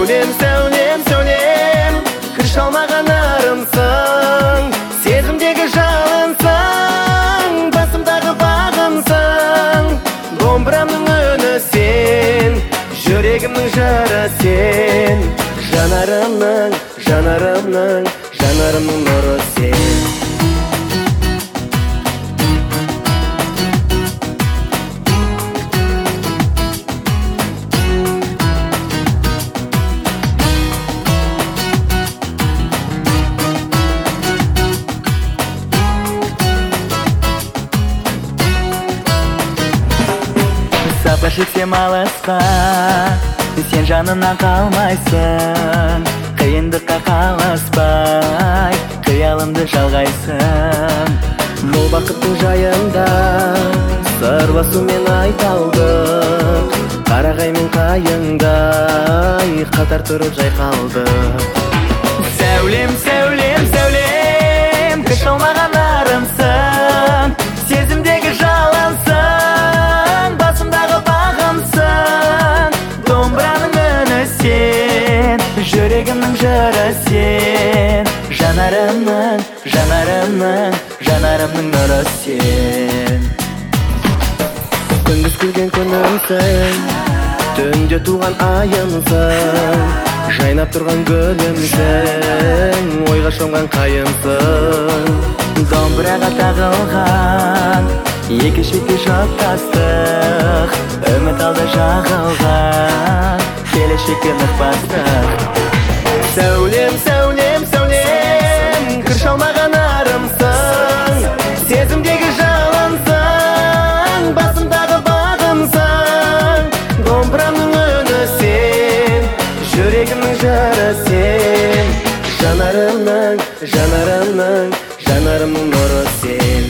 Сәулем, сәулем, сәулем, кір шалмаған арымсың, сезімдегі жалынсың, басымдағы бағымсың. Домбырамның үні сен, жүрегімнің жары сен. Жанарымның, жанарымның, жанарымның нұры сен. Сапқа шексем алысқа, сен жанымнан қалмайсың. Қиындыққа қаласпай, қиялымды жалғайсың. Бұл бақыттың жайында сырласумен айталдық, қарағай мен қайыңдай қатар тұрып жайқалдық. Сәулем, сәулем, сәулем, кір шалмаған арымсың, сезімдегі жалынсың, басымдағы бағымсың. Домбыраның үні сен, жүрегімнің жыры сен. Жанарымның, жанарымның, жанарымның нұры сен. Күндіз күлген күнімсің, түнде туған айымсың, жайнап тұрған гүлімсің, ойға шомған қайымсың. Домбыраға тағылған, екі шекте жоқтастық, үміт алда жағылған, келешекке нық бастық. Сәулем, сәулем, сәулем, кір шалмаған арымсың, сезімдегі жалынсың, басымдағы бағымсың. Домбырамның үні сен, жүрегімнің жары сен. Жанарымның, жанарымның, жанарымның нұры сен.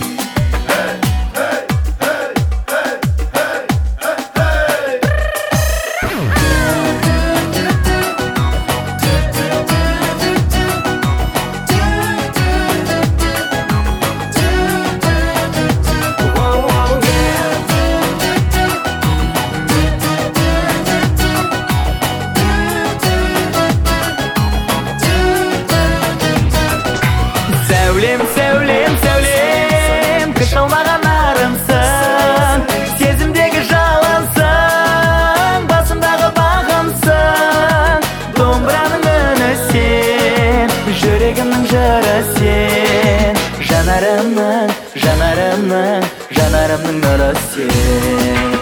Сәулем, сәулем, сәулем, кір шалмаған арымсың, сезімдегі жалынсың, басымдағы бағымсың. Домбыраның үні сен, жүрегімнің жыры сен. Жанарымның, жанарымның, жанарымның нұры сен.